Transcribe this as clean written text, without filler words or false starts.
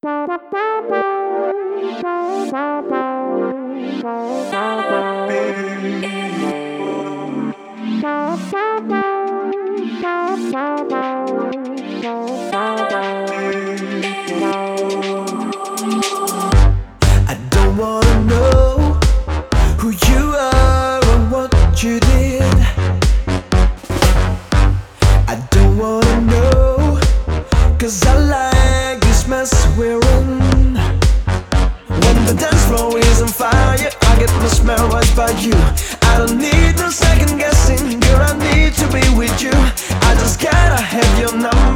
I don't wanna know who you are or what you did. I don't wanna know, 'cause I like this mess we're in. When the dance floor is on fire, I get mesmerized by you. I don't need no second guessing, girl, I need to be with you. I just gotta have your number.